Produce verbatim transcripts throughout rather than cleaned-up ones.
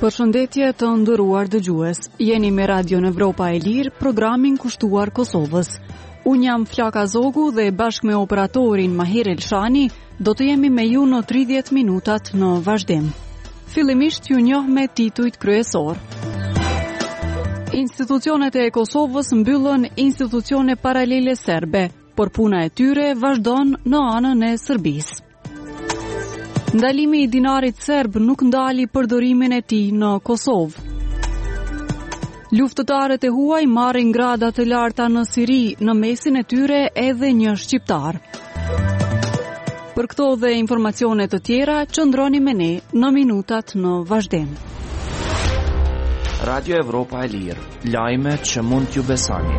Përshëndetje të nderuar dëgjues. Jeni me Radio Evropa e Lirë, programin kushtuar Kosovës. Unë jam Flaka Zogu dhe bashkë me operatorin Mahir Elshani do të jemi me ju në tridhjetë minutat në vazhdim. Fillimisht ju njoh me titujt kryesor. Institucionet e Kosovës mbyllën institucione paralele serbe, por puna e tyre vazhdon në anën e Serbisë. Ndalimi i dinarit serb nuk ndali përdorimin e tij në Kosovë. Luftëtarët e huaj marrin grada të larta në Siri, në mesin e tyre edhe një shqiptar. Për këto dhe informacione të tjera, qëndroni me ne në minutat në vazhdim. Radio Evropa e Lirë, lajme që mund t'ju besoni.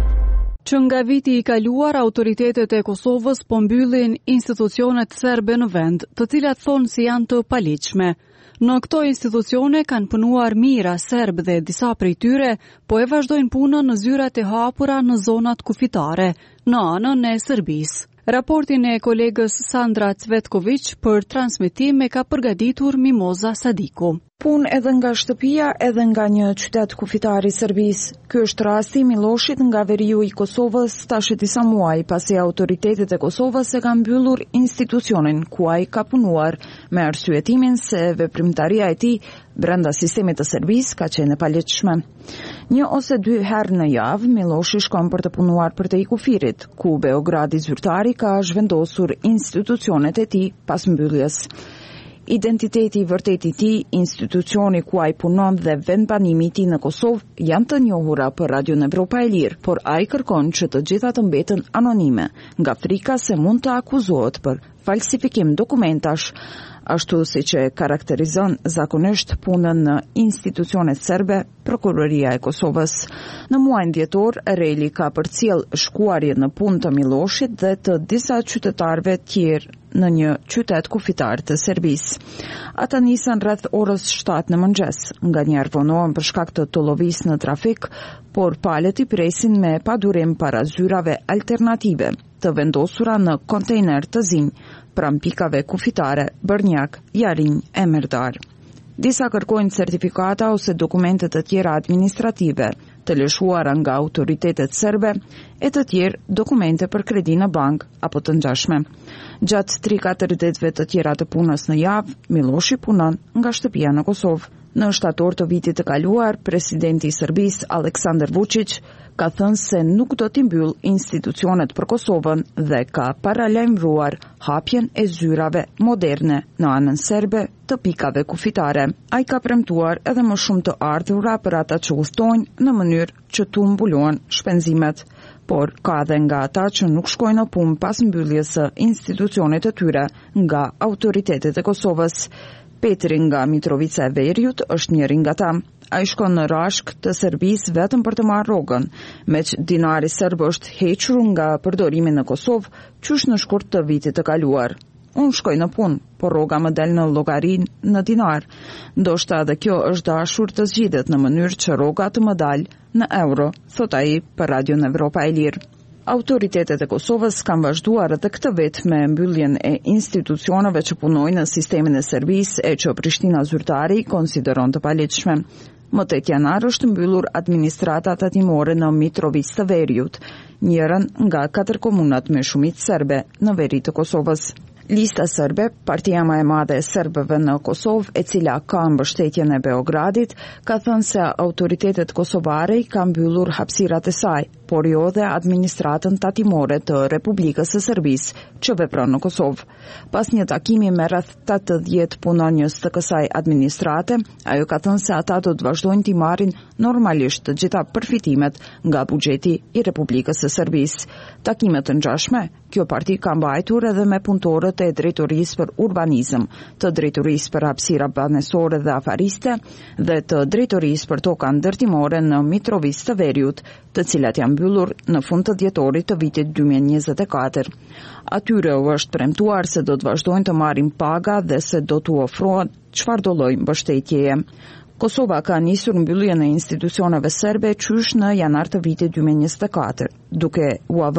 Që nga viti i kaluar, autoritetet e Kosovës po mbyllin institucionet serbe në vend, të cilat thonë si janë të paligjshme. Në këto institucione kanë punuar mijëra serb dhe disa prej tyre, po e vazhdojnë punën në zyrat e hapura në zonat kufitare, në anën e Serbisë. Raportin e kolegës Sandra Cvetković për transmetim e ka përgatitur Mimoza Sadiku. Punë edhe nga shtëpia, edhe nga një qytet kufitar i Serbisë. Ky është rasti i Miloshit nga veriu i Kosovës tash disa muaj, pasi autoritetet e Kosovës e kanë mbyllur institucionin ku ai ka punuar, me arsyetimin se veprimtaria e tij brenda sistemit të Serbisë ka qenë e paligjshme. Një ose dy herë në javë, Miloshi shkon për të punuar për te i kufirit, ku Beogradi zyrtari ka zhvendosur institucionet e tij pas mbylljes. Identiteti i vërtet i tij, institucioni ku ai punon dhe vendbanimi i tij në Kosovë janë të njohura për Radio Evropa e Lirë, por ai kërkon që të gjitha të mbeten anonime, nga frika se mund të akuzohet për falsifikim dokumentash, ashtu si që karakterizon zakonisht punën në institucionet serbe Prokuroria e Kosovës. Në muajin dhjetor, Reli ka përcjell shkuarje në punë të Miloshit dhe të disa qytetarëve tjerë në një qytet kufitar të Serbisë. Ata nisën rreth orës shtatë në mëngjes, nganjëherë vonohen për shkak të tullovisë në trafik, por palët i presin me padurim para zyrave alternative, të vendosura në kontejner të zinj, pranë pikave kufitare Bërnjak, Jarinj e Merdar. Disa kërkojnë certifikata ose dokumente të tjera administrative, të lëshuara nga autoritetet serbe, e të tjerë dokumente për kredi në bank apo të ngjashme. Gjatë tre katër ditëve të tjera të punës në javë, Miloshi punon nga shtëpia në Kosovë. Në shtator të vitit të kaluar, presidenti i Serbisë Aleksandar Vučić ka thënë se nuk do t'i mbyll institucionet për Kosovën dhe ka paralajmëruar hapjen e zyrave moderne në anën serbe të pikave kufitare. Ai ka premtuar edhe më shumë të ardhura për ata që udhtojnë në mënyrë që t'u mbulohen shpenzimet, por ka edhe nga ata që nuk shkojnë në punë pas mbylljes së institucionit të tyre nga autoritetet e Kosovës. Petri nga Mitrovica e Veriut është njëri nga ta. Ai shkon në Rashk të Serbisë vetëm për të marrë rrogën, meq dinari serb është hequr nga përdorimi në Kosovë, qysh në shkurt të vitit të kaluar. Unë shkoj në punë, por rroga më del në llogarin në dinar. Ndoshta edhe kjo është dashur të zgjidhet në mënyrë që rroga të më dalë në euro, thot ai për Radio Evropa e Lirë. Autoritetet e Kosovës kanë vazhduar edhe këtë vit me mbylljen e institucioneve që punojnë në sistemin e Serbisë e që Prishtina zyrtari konsideron të paligjshme. Më tetë janar është mbyllur administrata tatimore në Mitrovic të Veriut, njërën nga katër komunat me shumicë serbe në veri të Kosovës. Lista serbe, partia më e madhe e serbëve në Kosovë, e cila ka mbështetjen e Beogradit, ka thënë se autoritetet kosovare i kanë mbyllur hapësirat e saj, por jo dhe administratën tatimore të Republikës së Serbisë që vepron në Kosovë. Pas një takimi me rreth tetëdhjetë punonjës të kësaj administrate, ajo ka thënë se ata do të vazhdojnë t'i marrin normalisht të gjitha përfitimet nga buxheti i Republikës së Serbisë. Takime të ngjashme, kjo parti ka mbajtur edhe me punëtorët e drejtorisë për urbanizëm, të drejtorisë për hapësira banesore dhe afariste dhe të drejtorisë për toka ndërtimore në Mitrovic të Veriut, të cilat janë mbyllur në fund të dhjetorit të vitit dy mijë e njëzet e katër. Atyre u është premtuar se do të vazhdojnë të marrin paga dhe se do t'u ofrohen çfarëdo lloj mbështetjeje. Kosova ka nisur mbylljen e institucioneve serbe qysh në janar të vitit dy mijë e njëzet e katër, duke u avën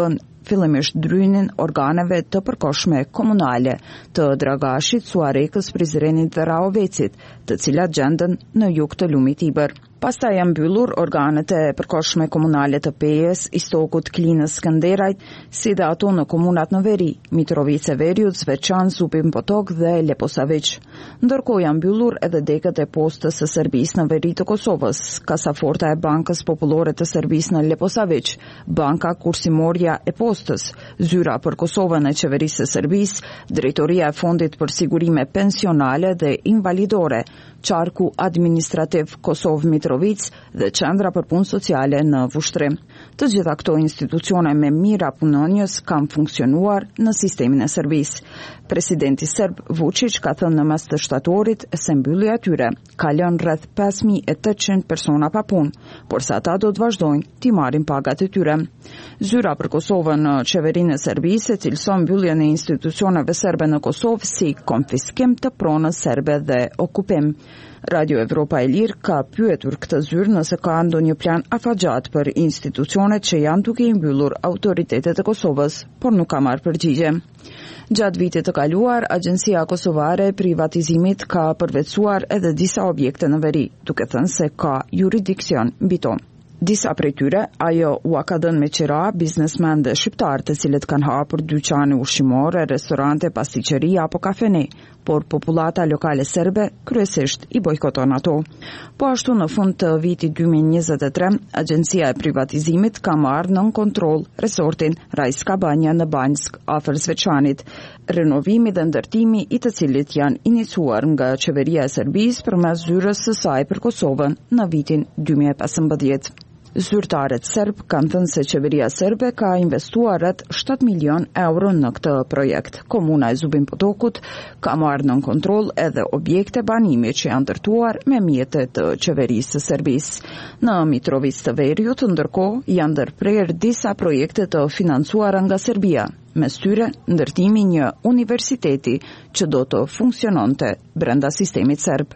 fillimisht drynin organeve të përkohshme komunale të Dragashit, Suarekës, Prizrenit dhe Rahovecit, të cilat gjenden në jug të lumit Tiber. Pastaj janë mbyllur organet e përkohshme komunale të Pejës, Istokut, Klinës, Skënderajt, si dhe ato në komunat në veri, Mitrovice Veriut, Zveçan, Supim Potok dhe Leposavić. Ndërkohë janë mbyllur edhe dekët e postës së Serbisë në veri të Kosovës, kasaforta e Bankës Popullore të Serbisë në Leposavić, Banka Kursimorja e Postës, zyra për Kosovën e Qeverisë së Serbisë, Drejtoria e Fondit për Sigurime Pensionale dhe Invalidore, Qarku Administrativ Kosovë Mitrovic dhe Qendra për Punë Sociale në Vushtrim. Të gjitha këto institucione me mira punonjës kanë funksionuar në sistemin e Serbisë. Presidenti serb Vučić ka thënë në mes të shtatorit se mbyllja e tyre ka lënë rreth pesë mijë e tetëqind persona pa punë, por sa ata do të vazhdojnë t'i marrin pagat e tyre. Zyra për Kosovën në qeverinë e Serbisë e cilëson mbylljen e institucioneve serbe në Kosovë si konfiskim të pronës serbe dhe okupim. Radio Evropa e Lirë ka pyetur këtë zyrë nëse ka ndonjë plan afatgjat për institucionet që janë duke i mbyllur autoritetet e Kosovës, por nuk ka marrë përgjigje. Gjatë vitit të kaluar, Agjencia Kosovare e Privatizimit ka përvetësuar edhe disa objekte në veri, duke thënë se ka juridiksion mbi to. Disa prej tyre, ajo u ka dhënë me qira biznesmen dhe shqiptar të cilët kanë hapur dyqane ushqimore, restorante, pasticeri apo kafene, por popullata lokale serbe kryesisht i bojkoton ato. Po ashtu në fund të vitit dy mijë e njëzet e tre, Agjencia e Privatizimit ka marrë nën kontroll resortin Rajska Banja në Banjsk, afër Zveçanit, renovimi dhe ndërtimi i të cilit janë iniciuar nga qeveria e Serbisë përmes zyrës së saj për Kosovën në vitin dy mijë e pesëmbëdhjetë. Zyrtarët serb kanë thënë se qeveria serbe ka investuar rreth shtatë milion euro në këtë projekt. Komuna e Zubin Potokut ka marrë nën kontroll edhe objekte banimi që janë ndërtuar me mjete të qeverisë së Serbisë. Në Mitrovic të Veriut, ndërkohë, janë ndërprerë disa projekte të financuara nga Serbia, mes tyre ndërtimi një universiteti që do të funksiononte brenda sistemit serb.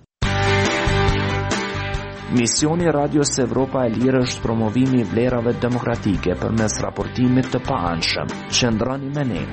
Misioni Radios Evropa e Lirë është promovimi i vlerave demokratike përmes raportimit të paanshëm. Qëndroni me ne.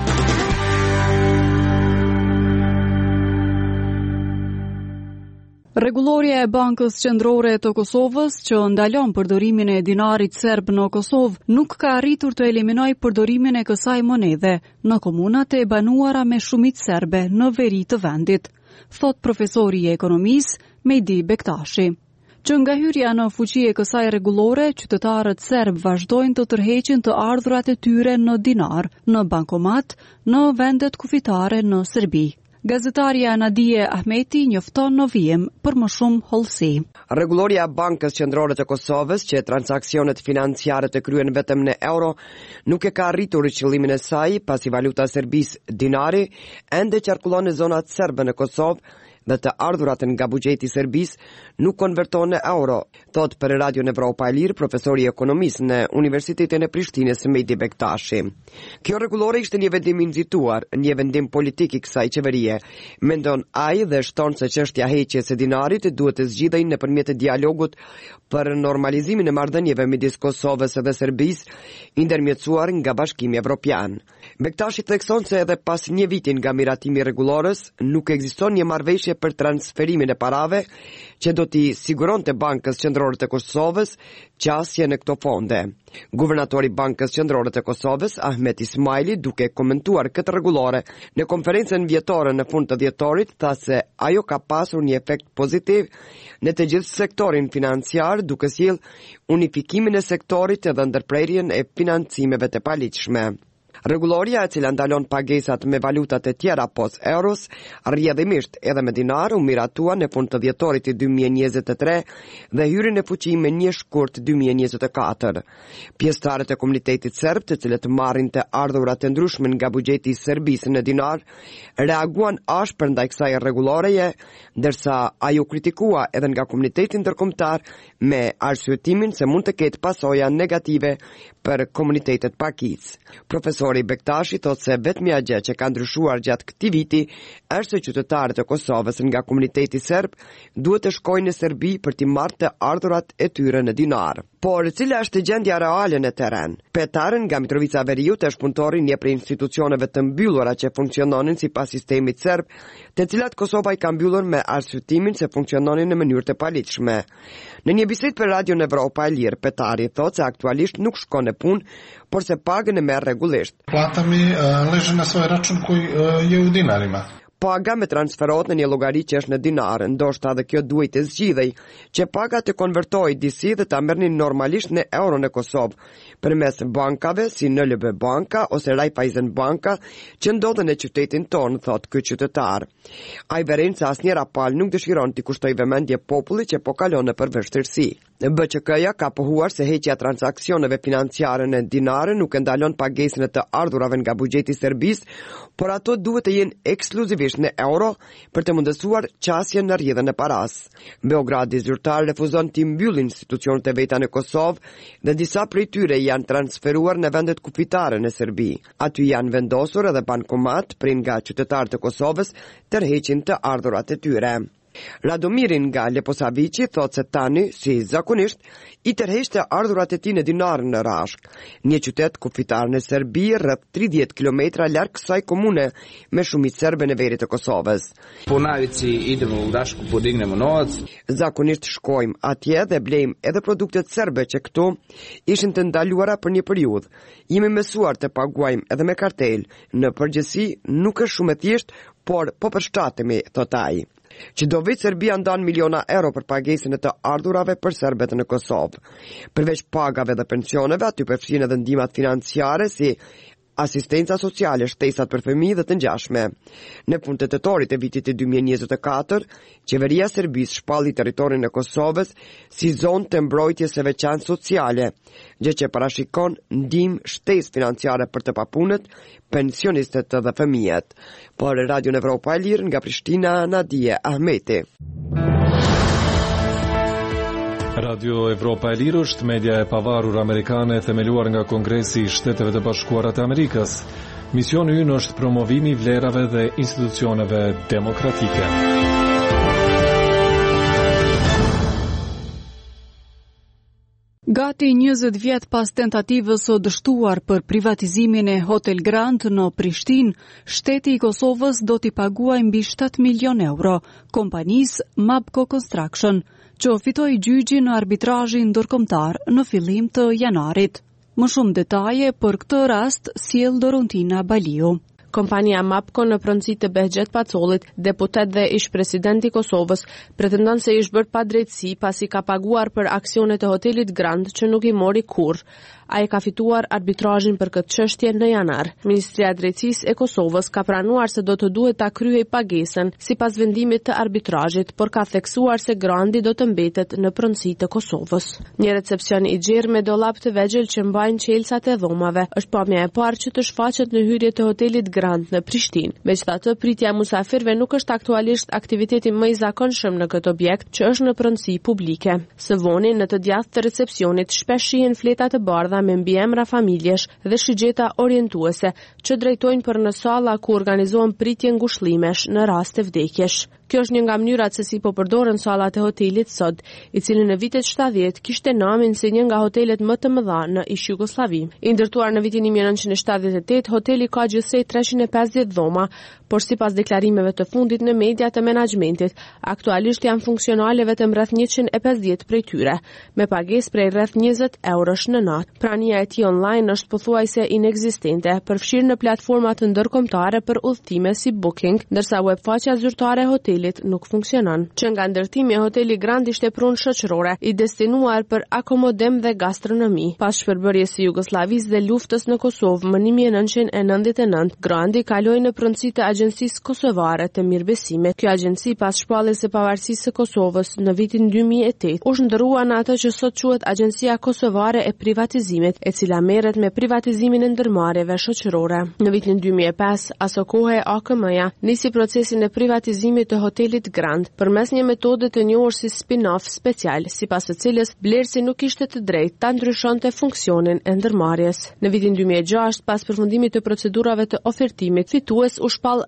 Rregullorja e Bankës Qendrore të Kosovës, që ndalon përdorimin e dinarit serb në Kosovë, nuk ka arritur të eliminojë përdorimin e kësaj monedhe në komunat e banuara me shumicë serbe në veri të vendit, thot profesori i ekonomisë Mejdi Bektashi. Që nga hyrja në fuqi e kësaj rregullore, qytetarët serb vazhdojnë të tërheqin të ardhurat e tyre në dinar, në bankomat, në vendet kufitare në Serbi. Gazetaria Nadije Ahmeti njofton në vijim për më shumë hollësi. Rregulloria e Bankës Qendrore të Kosovës, që transaksionet financiare të kryen vetëm në euro, nuk e ka arritur qëllimin e saj, pasi valuta e Serbisë, dinari, ende qarkullon në zonat serbe në Kosovë dhe të ardhurat nga buxheti i Serbisë nuk konvertohen në euro, thot për Radio Evropa e Lirë profesori i ekonomisë në Universitetin e Prishtinës Mejdi Bektashi. Kjo rregullore ishte një vendim i nxituar, një vendim politik i kësaj qeverie, mendon ai dhe shton se çështja e heqjes së dinarit duhet të zgjidhej nëpërmjet dialogut për normalizimin e marrëdhënieve midis Kosovës dhe Serbisë, i ndërmjetësuar nga Bashkimi Evropian. Bektashi thekson se edhe pas një viti nga miratimi i rregullores, nuk ekziston një marrëveshje për transferimin e parave që do t'i siguronte Bankës Qendrore të Kosovës qasje në këto fonde. Guvernatori Bankës Qendrore të Kosovës, Ahmet Ismaili, duke komentuar këtë rregullore në konferencën vjetore në fund të dhjetorit, tha se ajo ka pasur një efekt pozitiv në të gjithë sektorin financiar, duke sjellë unifikimin e sektorit edhe ndërprerjen e financimeve të paligjshme. Rregulloria, e cila ndalon pagesat me valutat e tjera pos euros, rrjedhimisht edhe me dinar, u miratua në fund të dhjetorit i dy mijë e njëzet e tre dhe hyri në fuqi me një shkurt dy mijë e njëzet e katër. Pjesëtarët e komunitetit serb, të cilët marrin të ardhurat të ndryshme nga buxheti i Serbisë në dinar, reaguan ashpër ndaj kësaj rregulloreje, ndërsa ajo kritikua edhe nga komuniteti ndërkombëtar me arsyetimin se mund të ketë pasoja negative për komunitetet pakicë. Profesori Bektashi thot se vetmja gjë që ka ndryshuar gjatë këtij viti është se qytetarët e Kosovës nga komuniteti serb duhet të shkojnë në Serbi për t'i marrë të ardhurat e tyre në dinar. Por cila është gjendja reale në terren? Petarën nga Mitrovica Veriut është punëtori një prej institucioneve të mbyllura që funksiononin sipas sistemit serb, të cilat Kosova i ka mbyllur me arsyetimin se funksiononin në mënyrë të paligjshme. Në një bisedë për Radion Evropa e Lirë, Petari thotë se aktualisht nuk shkon në punë, por se pagën e merr rregullisht. Plata mi leži na svoj račun koji je u dinarima. Paga me transferohet në një llogari që është në dinar, ndoshta edhe kjo duhet të zgjidhej, që paga të konvertohej disi dhe ta merrnin normalisht në euro në Kosovë, përmes bankave si N L B Banka ose Raiffeisen Banka, që ndodhen në qytetin tonë, thot ky qytetar. Ai vëren se asnjëra pal nuk dëshiron t'i kushtoj vëmendje popullit që po kalon nëpër vështirësi. B Q K-ja ka pohuar se heqja e transaksioneve financiare në dinare nuk e ndalon pagesën e të ardhurave nga buxheti i Serbisë, por ato duhet të jenë ekskluzivisht në euro për të mundësuar qasjen në rrjedhën e paras. Beogradi zyrtar refuzon të mbyllë institucionet e veta në Kosovë dhe disa prej tyre janë transferuar në vendet kufitare në Serbi. Aty janë vendosur edhe bankomat prej nga qytetarët e Kosovës tërheqin të ardhurat e tyre. Radomirin nga Leposavici thot se tani, si zakonisht, i tërheqte ardhurat e tij në dinar në Rashk, një qytet kufitar në Serbi rreth tridhjetë kilometra larg kësaj komune me shumicë serbe në veri të Kosovës. Po navici idemo u Rashku, podignemo novac. Zakonisht shkojmë atje dhe blejmë edhe produktet serbe që këtu ishin të ndaluara për një periudhë. Jemi mësuar të paguajmë edhe me kartel. Në përgjithësi nuk është shumë e thjeshtë, por po përshtatemi, thot ai. Që do vit Serbia ndan miliona euro për pagesën e të ardhurave për serbet në Kosovë. Përveç pagave dhe pensioneve, aty përfshin edhe ndihmat financiare si asistenca sociale, shtesat për fëmijë dhe të ngjashme. Në fund të tetorit e vitit të dy mijë e njëzet e katër, qeveria e Serbisë shpalli territorin e Kosovës si zonë të mbrojtjes së veçantë sociale, gjë që parashikon ndihmë shtesë financiare për të papunët, pensionistët dhe fëmijët. Por Radio Evropa e Lirë nga Prishtina, Nadia Ahmeti. Radio Evropa e Lirë është media e pavarur amerikane themeluar nga Kongresi i Shteteve të Bashkuara të Amerikës. Misioni ynë është promovimi i vlerave dhe institucioneve demokratike. Gati njëzet vjet pas tentativës së dështuar për privatizimin e Hotel Grand në Prishtinë, shteti i Kosovës do t'i paguajë mbi shtatë milion euro kompanisë Mapco Construction, që fitoi gjyqin në arbitrazhin ndërkombëtar në fillim të janarit. Më shumë detaje për këtë rast sjell Dorontina Baliu. Kompania Mapco në pronësi të Behgjet Pacollit, deputet dhe ish presidenti i Kosovës, pretendon se ish bërë pa drejtësi pasi ka paguar për aksionet e Hotelit Grand që nuk i mori kurrë. Ai ka fituar arbitrazhin për këtë çështje në janar. Ministria e Drejtësisë e Kosovës ka pranuar se do të duhet ta kryej pagesën sipas vendimit të arbitrazhit, por ka theksuar se Grandi do të mbetet në pronësi të Kosovës. Një recepcion i gjerë me dollap të vegjël që mbajnë qelsat e dhomave është pamja e parë që të shfaqet në hyrje të Hotelit Grand në Prishtinë. Megjithatë, pritja e musafirëve nuk është aktualisht aktiviteti më i zakonshëm në këtë objekt që është në pronësi publike. Së voni në të djathtë të recepcionit shpesh shihen fleta të bardha me mbiemra familjesh dhe shigjeta orientuese që drejtojnë për në salla ku organizohen pritje ngushëllimesh në rast të vdekjesh. Kjo është një nga mënyrat se si po përdoren sallat e hotelit sot, i cili në vitet shtatëdhjetë kishte namin si një nga hotelet më të mëdha në ish Jugosllavi. I ndërtuar në vitin një mijë e nëntëqind e shtatëdhjetë e tetë, hoteli ka gjithsej treqind e pesëdhjetë dhoma, por sipas deklarimeve të fundit në media të menaxhmentit, aktualisht janë funksionale vetëm rreth njëqind e pesëdhjetë prej tyre, me pagesë prej rreth njëzet eurosh në natë. Prania e tij online është pothuajse inekzistente, përfshirë në platforma të ndërkombëtare për udhëtime si Booking, ndërsa webfaqja zyrtare e hotelit nuk funksionon. Që nga ndërtimi e Hoteli Grand ishte prunë shoqërore i destinuar për akomodim dhe gastronomi. Pas shpërbërjes së Jugosllavisë dhe luftës në Kosovë më një mijë e nëntëqind e nëntëdhjetë e nëntë, Grandi kaloi në pronësi të Agjencisë Kosovare të Mirëbesimit. Kjo agjenci pas shpalljes së pavarësisë së Kosovës në vitin dy mijë e tetë u ndërrua në atë që sot quhet Agjencia Kosovare e Privatizimit, e cila merret me privatizimin e ndërmarrjeve shoqërore. Në vitin dy mijë e pesë, aso kohe A K M-ja nisi procesin e privatizimit të Hotelit Grand përmes një metode të njohur si spin-off special, sipas së cilës blerësi nuk kishte të drejtë ta ndryshonte funksionin e ndërmarrjes. Në vitin dy mijë e gjashtë, pas përfundimit të procedurave të ofertimit, fitues u shpall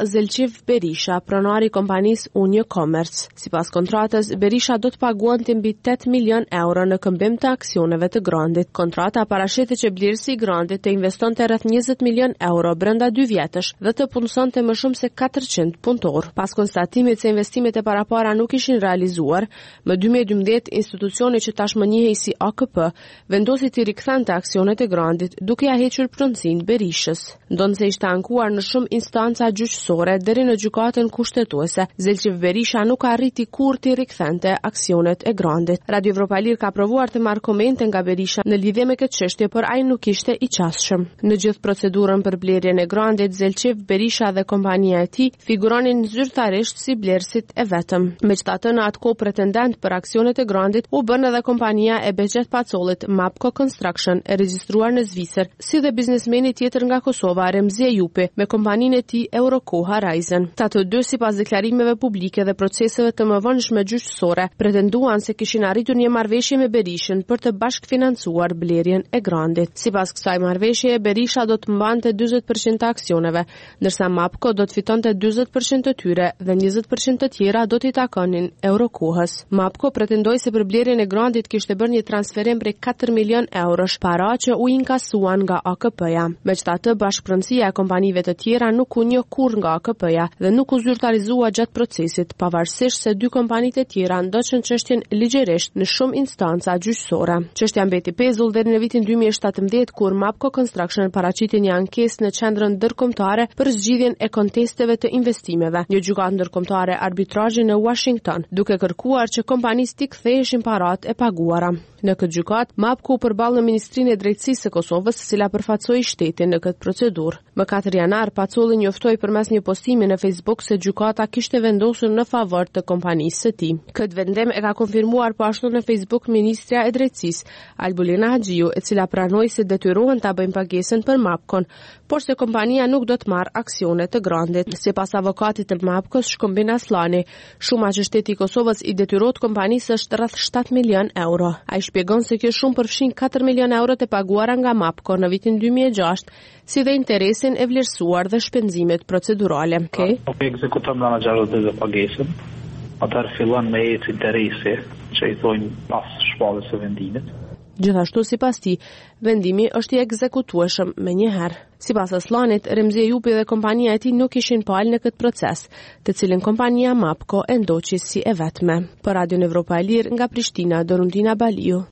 Zelqiv Berisha, pronari i kompanisë Unio Commerce. Sipas kontratës, Berisha do të paguante mbi tetë milion euro në këmbim të aksioneve të Grandit. Kontrata parashitet që blerësi i Grandit të investonte rreth njëzet milion euro brenda dy vjetësh dhe të punësonte më shumë se katërqind punëtor. Pas konstatimit se investimet e parapara nuk ishin realizuar, më dy mijë e dymbëdhjetë institucioni që tashmë njihej si A K P vendosi të rikthente aksionet e Grandit duke ja hequr pronësinë Berishës. Ndonse ishte ankuar në shumë instanca gjyqësore deri në gjykatën kushtetuese, Zelqiv Berisha nuk arriti kurrë të rikthente aksionet e Grandit. Radio Evropa e Lirë ka provuar të marrë komente nga Berisha në lidhje me këtë çështje, por ai nuk ishte i qasshëm. Në gjithë procedurën për blerjen e Grandit, Zelqiv Berisha dhe kompania e tij figuronin zyrtarisht si blerësit e vetëm. Megjithatë, në atë kohë pretendent për aksionet e Grandit u bën edhe kompania e Behçet Pacollit, Mapco Construction, e regjistruar në Zvicër, si dhe biznesmeni tjetër nga Kosova, Remzi Ejupi, me kompaninë e tij Euroco Horizon. Ta të dy, sipas deklarimeve publike dhe proceseve të mëvonshme gjyqësore, pretenduan se kishin arritur një marrëveshje me Berishën për të bashkëfinancuar blerjen e Grandit. Sipas kësaj marrëveshjeje, Berisha do të mbante dyzet përqind të aksioneve, ndërsa Mapco do të fitonte dyzet përqind të tyre dhe njëzet përqind të tjera do t'i takonin Eurocohës. Mapco pretendoi se për blerjen e Grandit kishte bërë një transferim prej katër milion eurosh, para që u inkasuan nga A K P-ja. Megjithatë, bashkëpronësia e kompanive të tjera nuk u njoh kurrë nga A K P-ja dhe nuk u zyrtarizua gjatë procesit, pavarësisht se dy kompanitë e tjera ndoqën çështjen ligjërisht në shumë instanca gjyqësore. Çështja mbeti pezull deri në vitin dy mijë e shtatëmbëdhjetë, kur Mapco Construction paraqiti një ankesë në qendrën ndërkombëtare për zgjidhjen e kontesteve të investimeve, një gjykatë ndërkombëtare arbitrazhi në Washington, duke kërkuar që kompanisë t'i ktheheshin paratë e paguara. Në këtë gjykatë, Mapco u përball në Ministrinë e Drejtësisë së Kosovës, e cila përfaqësoi shtetin në këtë procedurë. Më katër janar, Pacolli njoftoi përmes një postimi në Facebook se gjykata kishte vendosur në favor të kompanisë së tij. Këtë vendim e ka konfirmuar po ashtu në Facebook Ministrja e Drejtësisë, Albulina Haxhiu, e cila pranoi se detyrohen ta bëjnë pagesën për Mapcon, por se kompania nuk do të marrë aksione të Grandit. Sipas avokatit të Mapcos, Shkombin Aslani, shuma që shteti i Kosovës i detyrohet kompanisë është rreth shtatë milion euro. Ai shpjegon se kjo shumë përfshin katër milion euro të paguara nga Mapco në vitin dy mijë e gjashtë, si dhe interesin e vlerësuar dhe shpenzimet procedurale. Okay? Nuk e ekzekuton nga gjashtë dhe pagesën. Atëherë fillon me ecë interesi, që i thojnë pas shpalljes së vendimit. Gjithashtu, sipas tij, vendimi është i ekzekutueshëm më një herë. Sipas Aslanit, Remzi Ejupi dhe kompania e tij nuk ishin palë në këtë proces, të cilin kompania Mapco e ndoqi si e vetme. Për Radio Evropa e Lirë nga Prishtina, Dorundina Baliu.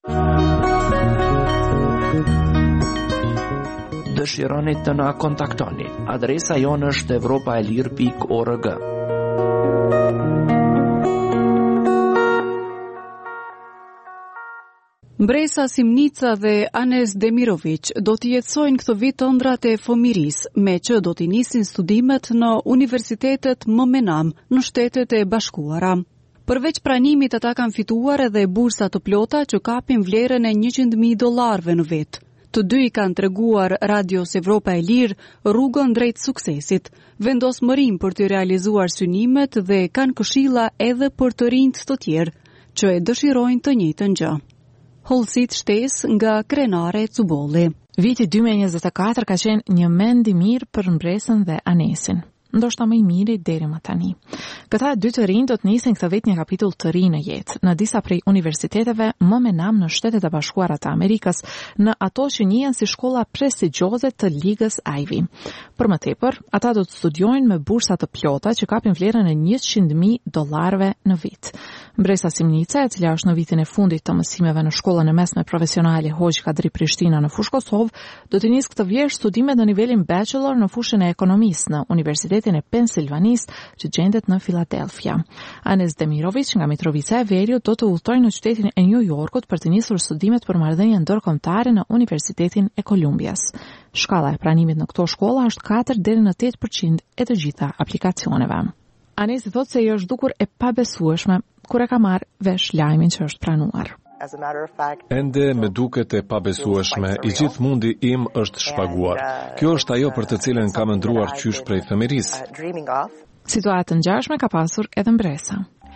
Dëshironi të na kontaktoni. Adresa jonë është evropaelir pikë org. Mbresa Simnica dhe Anes Demirovic do të jetësojnë këtë vit ëndrat e fëmirisë, me që do t'i nisin studimet në Universitetet Momenam në Shtetet e Bashkuara. Përveç pranimit, ata kanë fituar edhe bursa të plota që kapin vlerën e njëqind mijë dollarëve në vit. Të dy i kanë treguar Radios Evropa e Lirë rrugën drejt suksesit, vendosmërim për të realizuar synimet dhe kanë këshilla edhe për të rinjt të tjerë që e dëshirojnë të njëjtën gjë. Holsit Shtes nga Krenare Cubolli. Viti dy mijë e njëzet e katër ka qenë një mend i mirë për Mbresën dhe Anesin, ndoshta më i miri deri më tani. Këta dy të rinj do të nisin këtë vit një kapitull të ri në jetë, në disa prej universiteteve më menam në Shtetet e Bashkuara të Amerikës, në ato që njihen si shkolla prestigjioze të Ligës Ivy. Për më tepër, ata do të studiojnë me bursa të plota që kapin vlerën e njëqind mijë dollarëve në vit. Mbresa Simnica, e cila është në vitin e fundit të mësimeve në shkollën e mesme profesionale Hoxh Kadri Prishtina në fushë Kosovë, do të nisë këtë vjerë studimet në nivelin bachelor në fushën e ekonomisë në Universitetin e Pensilvanisë, që gjendet në Philadelphia. Anes Demirovic nga Mitrovica e Veriut do të udhtojë në qytetin e New Yorkut për të nisur studimet për marrëdhënie ndërkombëtare në Universitetin e Kolumbias. Shkalla e pranimit në këto shkolla është katër deri në tetë përqind e të gjitha aplikacioneve. Anesi thotë se i është dukur e pabesueshme kur e ka marrë vesh lajmin që është pranuar. Ende me duket e pabesueshme, i gjithë mundi im është shpaguar. Kjo është ajo për të cilën kam ndruar qysh prej fëmirisë. Situatën ngjashme ka pasur edhe Mbresa.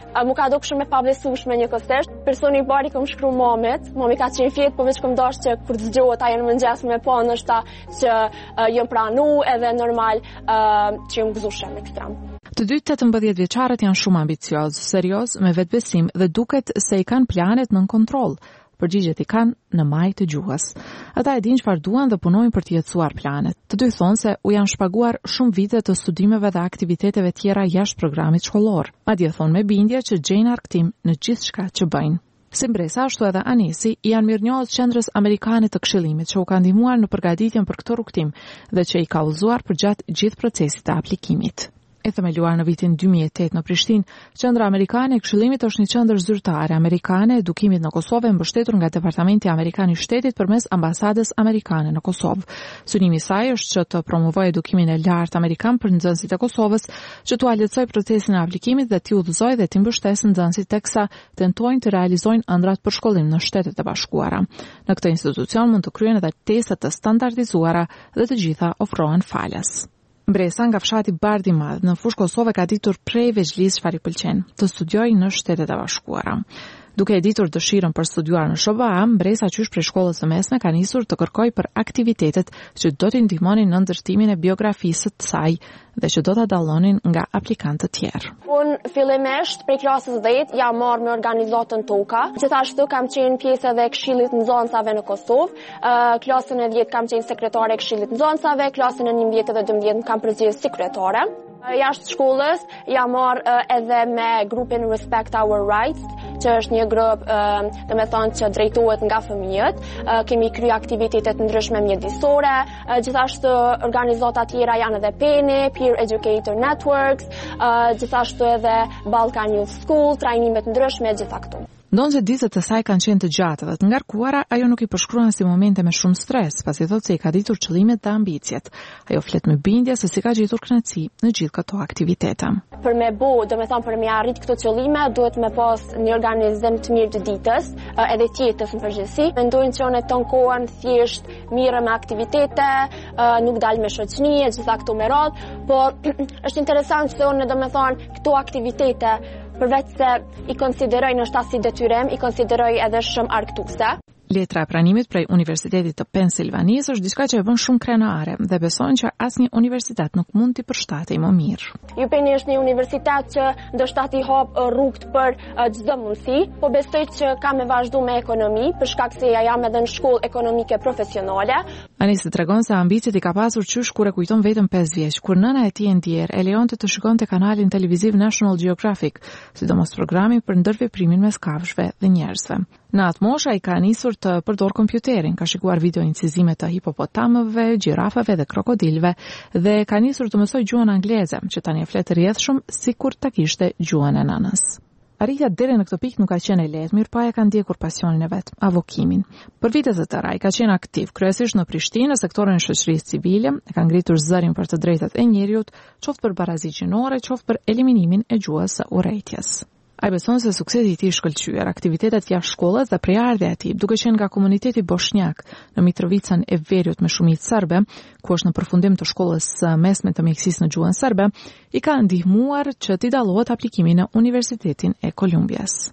Mu ka dukshëm e pabesueshme njëkohësisht. Personi i bari kam shkruar mamit, mami ka qenë fjet, po veç kam dashur që kur të dëgjohet ajo në mëngjes me pa ndoshta që uh, jam pranu edhe normal uh, që jam gëzuar ekstrem. Të dy tetëmbëdhjetë vjeçarët janë shumë ambicioz, serioz, me vetbesim dhe duket se i kanë planet nën kontroll. Përgjigjet i kanë në maj të gjuhës. Ata e dinë çfarë duan dhe punojnë për të jetësuar planet. Të dy thonë se u janë shpaguar shumë vite të studimeve dhe aktiviteteve tjera jashtë programit shkollor. Madje thonë me bindje që gjejnë arktim në gjithçka që bëjnë. Si mbresa, ashtu edhe Anesi janë mirënjohës qendrës amerikane të këshillimit që u ka ndihmuar në përgatitjen për këtë rrugtim dhe që i ka udhëzuar përgjatë gjithë procesit të aplikimit. E themeluar në vitin dy mijë e tetë në Prishtinë, Qendra Amerikane e Këshillimit është një qendër zyrtare amerikane e edukimit në Kosovë mbështetur nga Departamenti Amerikan i Shtetit përmes ambasadës amerikane në Kosovë. Synimi i saj është që të promovojë edukimin e lartë amerikan për nxënësit e Kosovës, që t'u lehtësojë procesin e aplikimit dhe t'i udhëzojë dhe t'i mbështesë nxënësit teksa tentojnë të realizojnë ëndrat për shkollim në Shtetet e Bashkuara. Në këtë institucion mund të kryen edhe teste të standardizuara dhe të gjitha ofrohen falas. Mbresa nga fshati Bardh i Madh në fushë Kosovë ka ditur prej veçlisë çfarë i pëlqen, të studiojë në Shtetet e Bashkuara. Duke e ditur dëshirën për studiuar në S B A, Mbresa qysh prej shkollës së mesme ka nisur të kërkojë për aktivitetet që do t'i ndihmonin në ndërtimin e biografisë së saj dhe që do ta dallonin nga aplikantë të tjerë. Unë fillimisht prej klasës dhjetë jam marrë me organizatën Toka. Gjithashtu kam qenë pjesë edhe e Këshillit të Nxënësave në Kosovë. Uh, klasën e dhjetë kam qenë sekretare e Këshillit të Nxënësave, klasën e njëmbëdhjetë dhe dymbëdhjetë kam përzier sekretare. Jashtë shkollës jam marrë uh, edhe me grupin Respect Our Rights, që është një grup uh, dhe me thonë që drejtohet nga fëmijët. Uh, kemi kry aktivitetet ndryshme mjedisore, uh, gjithashtu organizata tjera janë edhe Peni, Peer Educator Networks, uh, gjithashtu edhe Balkan Youth School, trajnimet ndryshme gjitha këtu. Ndonë se ditët e saj kanë qenë të gjata dhe të ngarkuara, ajo nuk i përshkruan si momente me shumë stres, pasi thotë se i ka ditur qëllimet dhe ambicjet. Ajo flet me bindje se si ka gjetur kënaqësi në gjithë këto aktivitete. Për me bo, do me thonë për me arrit këto qëllime, duhet me pas një organizim të mirë të ditës, edhe tjetës në përgjithësi. Mendojnë që unë e tonë kohën thjesht mirë me aktivitete, nuk dalë me shoqëni, gjitha këto me radhë, por është interesant se unë do me thonë këto aktivitete përveç se i konsideroj në shtas si detyrim, i konsideroj edhe shumë argëtuese. Letra e pranimit prej Universitetit të Pensilvanisë është diçka që e bën shumë krenare dhe besojnë që asnjë universitet nuk mund t'i përshtatej më mirë. U Penn është një universitet që ndoshta i hap rrugët për çdo mundësi, po besoj që ka me vazhdu me ekonomi, për shkak se ja jam edhe në shkollë ekonomike profesionale. Anisi tregon se ambicet i ka pasur qysh kur e kujton vetëm pesë vjeç, kur nëna e tij e ndjer e lejonte të shikonte kanalin televiziv National Geographic, sidomos programin për ndërveprimin mes kafshëve dhe njerëzve. Në atë moshë ai ka nisur të përdor kompjuterin, ka shikuar video incizime të hipopotamëve, gjirafave dhe krokodilëve dhe ka nisur të mësoj gjuhën angleze, që tani e flet rrjedhshëm sikur ta kishte gjuhën e nënës. Arritja deri në këtë pikë nuk ka qenë e lehtë, mirë pa e ka ndjekur pasionin e vet, avokimin. Për vite të tëra ai ka qenë aktiv, kryesisht në Prishtinë, në sektorin e shoqërisë civile, e ka ngritur zërin për të drejtat e njerëzit, qoftë për barazi gjinore, qoftë për eliminimin e gjuhës së urrëties. Ai beson se suksesi i tij i shkëlqyer, aktivitetet jashtë shkollës dhe prejardhja e tij, duke qenë nga komuniteti bosnjak në Mitrovicën e Veriut me shumicë serbe, ku është në përfundim të shkollës mesme të mjekësisë në gjuhën serbe, i ka ndihmuar që t'i dallohet aplikimi në Universitetin e Kolumbias.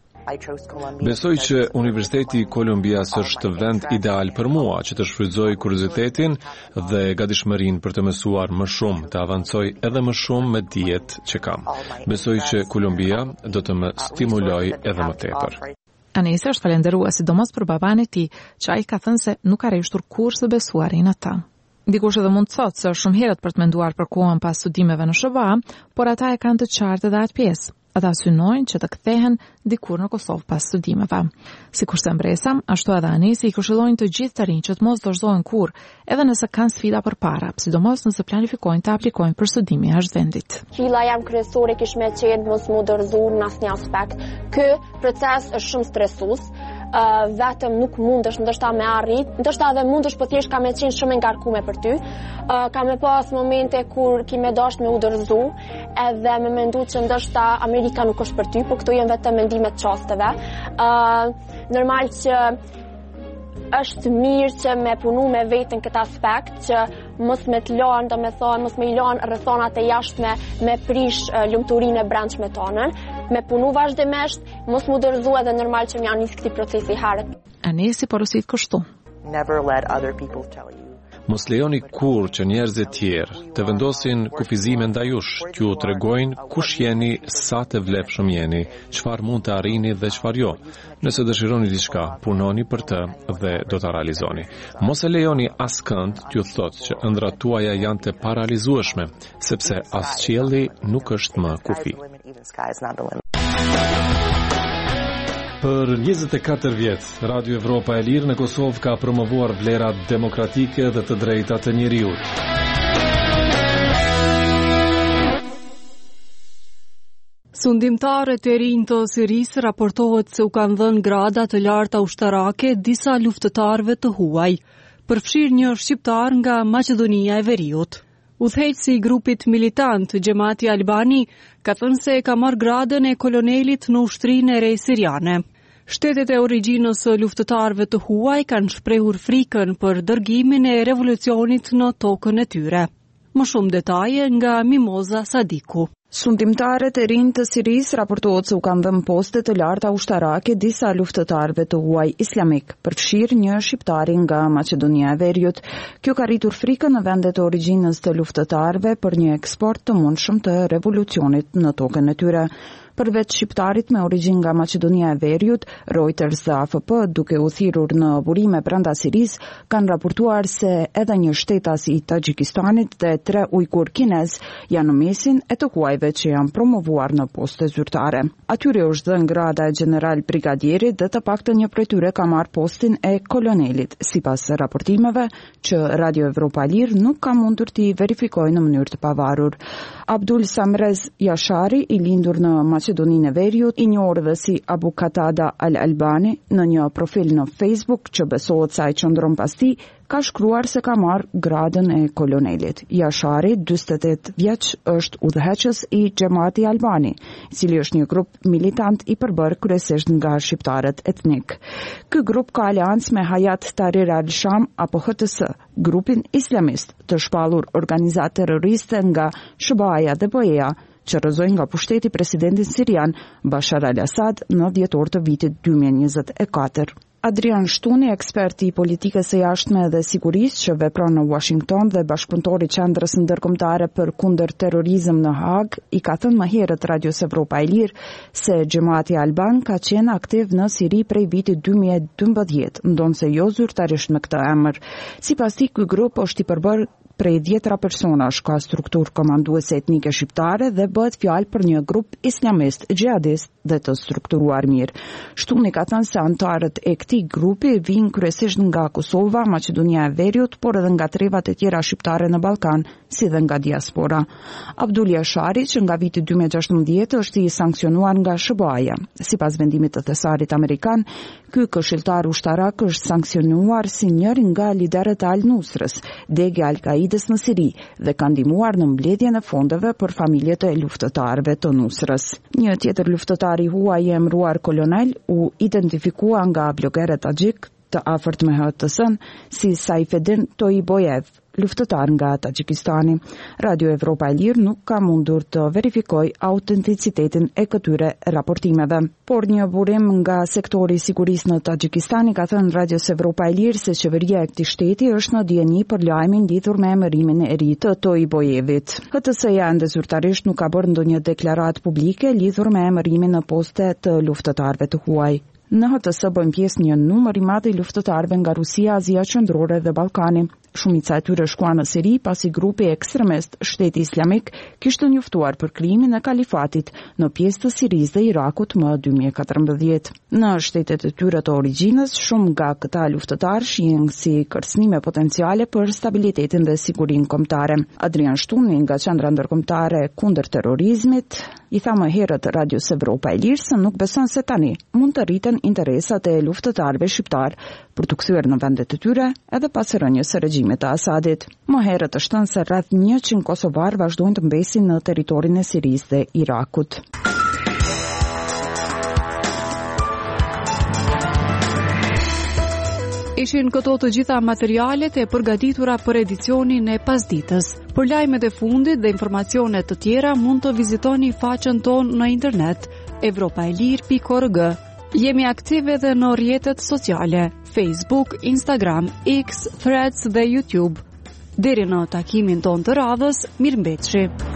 Besoj që Universiteti i Kolumbias është vend ideal për mua, që të shfrytëzoj kuriozitetin dhe gatishmërinë për të mësuar më shumë, të avancoj edhe më shumë me dijet që kam. Besoj që Kolumbia do të më stimuloj edhe më tepër. Anesi është falendëruar sidomos për baban e tij, që ai ka thënë se nuk ka rreshtur kurrë të besuarin ata. Dikush edhe mund të thotë se është shumë herët për të menduar për kohën pas studimeve në S B A, por ata e kanë të qartë edhe atë pjesë. Ata synojnë që të kthehen dikur në Kosovë pas studimeve. Sikurse Mbresa, ashtu edhe Anesi i këshillojnë të gjithë të rinj që të mos dorëzohen kurrë, edhe nëse kanë sfida përpara, sidomos nëse planifikojnë të aplikojnë për studime jashtë vendit. Filla jam kryesore kish me qenë mos më dorëzuar në asnjë aspekt. Ky proces është shumë stresues. Uh, vetëm nuk mundesh ndoshta me arrit, ndoshta edhe mundesh, po thjesht ka me qenë shumë e ngarkuar për ty. Uh, ka me pas momente kur ki me dash me u dorëzu, edhe me mendu që ndoshta Amerika nuk është për ty, po këto janë vetëm mendimet çasteve. Uh, normal që është mirë që me punu me vetën këtë aspekt, që mos me të lanë, do me thonë, mos me i lanë rrethonat e jashtme me prish uh, lumturinë e brendshme tonën, me punu vazhdimisht, mos mu dorëzu edhe normal që më janë nis këtij procesi herët. Anesi porosit kështu. Never let other people tell you. Mos lejoni kur që njerëzit tjerë të vendosin kufizime ndaj jush, t'ju tregojnë kush jeni, sa të vlefshëm jeni, çfarë mund të arrini dhe çfarë jo. Nëse dëshironi diçka, punoni për të dhe do ta realizoni. Mos e lejoni askënd t'ju thotë që ëndrat tuaja janë të paralizueshme, sepse as qielli nuk është më kufi. Për njëzet e katër vjet, Radio Evropa e Lirë në Kosovë ka promovuar vlerat demokratike dhe të drejtat të njeriut. Sundimtarët e rinj të Sirisë raportohet se u kanë dhënë grada të larta ushtarake disa luftëtarëve të huaj, përfshirë një shqiptar nga Maqedonia e Veriut. Udhëheqësi i grupit militant Xhamati Albani ka thënë se ka marrë gradën e kolonelit në ushtrinë e re siriane. Shtetet e origjinës së luftëtarëve të huaj kanë shprehur frikën për dërgimin e revolucionit në tokën e tyre. Më shumë detaje nga Mimoza Sadiku. Sundimtarët e rinj të Sirisë raportohet se u kanë dhënë poste të larta ushtarake disa luftëtarëve të huaj islamik, përfshirë një shqiptari nga Maqedonia e Veriut. Kjo ka rritur frikën në vendet e origjinës të luftëtarëve për një eksport të mundshëm të revolucionit në tokën e tyre. Përveç shqiptarit me origjinë nga Maqedonia e Veriut, Reuters dhe A F P, duke u thirrur në burime brenda Sirisë, kanë raportuar se edhe një shtetas i Taxhikistanit dhe tre ujkur kinez janë në mesin e të huajve që janë promovuar në poste zyrtare. Atyre është dhënë grada e general brigadierit dhe të paktën një prej tyre ka marrë postin e kolonelit, sipas raportimeve që Radio Evropa Lirë nuk ka mundur t'i verifikojë në mënyrë të pavarur. Abdul Samrez Yashari, i lindur në Maqedoninë e Veriut, i njohur dhe si Abu Qatada Al-Albani, në një profil në Facebook që besohet se ai qëndron pas tij, ka shkruar se ka marrë gradën e kolonelit. Yashari, dyzet e tetë vjeç, është udhëheqës i Xhamati Albani, i cili është një grup militant i përbërë kryesisht nga shqiptarët etnik. Ky grup ka aleancë me Hayat Tahrir al-Sham apo H T S, grupin islamist të shpallur organizat terroriste nga S B A-ja dhe B E-ja, që rrëzojnë nga pushteti presidentin sirian Bashar al-Assad në dhjetor të vitit dy mijë e njëzet e katër. Adrian Shtuni, eksperti i politikës së jashtme dhe sigurisë që vepron në Washington dhe bashkëpunëtori i Qendrës Ndërkombëtare për kundër terrorizëm në Hag, i ka thënë më herët Radios Evropa e Lirë se Xhamati Alban ka qenë aktiv në Siri prej vitit dy mijë e dymbëdhjetë, ndonse jo zyrtarisht me këtë emër. Sipas tij, ky grup është i përbërë prej dhjetra personash, ka strukturë komanduese etnike shqiptare dhe bëhet fjalë për një grup islamist, xhihadist dhe të strukturuar mirë. Shtuni ka thënë se antarët e këtij grupi vijnë kryesisht nga Kosova, Maqedonia e Veriut, por edhe nga trevat e tjera shqiptare në Ballkan, si dhe nga diaspora. Abdul Yashari, që nga viti dy mijë e gjashtëmbëdhjetë është i sankcionuar nga S B A-ja. Sipas vendimit të thesarit amerikan, ky këshilltar ushtarak është sankcionuar si njëri nga liderët e Al-Nusrës, degi Al-Qaidës në Siri, dhe ka ndihmuar në mbledhjen e fondeve për familjet e luftëtarëve të Nusrës. Një tjetër luftëtar i huaj i emëruar kolonel u identifikua nga blogerët taxhik të afërt me H T S-n si Saifedin Toiboyev, luftëtar nga Taxhikistani. Radio Evropa e Lirë nuk ka mundur të verifikoj autenticitetin e këtyre raportimeve. Por një burim nga sektori i sigurisë në Taxhikistani ka thënë Radios Evropa e Lirë se qeveria e këtij shteti është në dieni për lajmin lidhur me emërimin e ri të Toiboyevit. H T S-ja ende zyrtarisht nuk ka bërë ndonjë deklaratë publike lidhur me emërimin në poste të luftëtarëve të huaj. Në H T S bëjnë pjesë një numër i madh i luftëtarëve nga Rusia, Azia Qendrore dhe Ballkani. Shumica e tyre shkuan në Siri pasi grupi ekstremist Shteti Islamik kishte njoftuar për krijimin e kalifatit në pjesë të Sirisë dhe Irakut më dy mijë e katërmbëdhjetë. Në shtetet e tyre të origjinës, shumë nga këta luftëtarë shihen si kërcënime potenciale për stabilitetin dhe sigurinë kombëtare. Adrian Shtuni nga Qendra Ndërkombëtare kundër terrorizmit i tha më herët Radios Evropa e Lirë se nuk beson se tani mund të rriten interesat e luftëtarëve shqiptar për të kthyer në vendet e tyre edhe pas rënies së regjimit të Asadit. Më herët është thënë se rreth njëqind kosovar vazhdojnë të mbesin në territorin e Sirisë dhe Irakut. Ishin këto të gjitha materialet e përgatitura për edicionin e pasditës. Për lajmet e fundit dhe informacione të tjera mund të vizitoni faqen tonë në internet evropaelir pikë org. Jemi aktive edhe në rrjetet sociale, Facebook, Instagram, X, Threads dhe YouTube. Deri në takimin ton të radhës, mirëmbëjtje.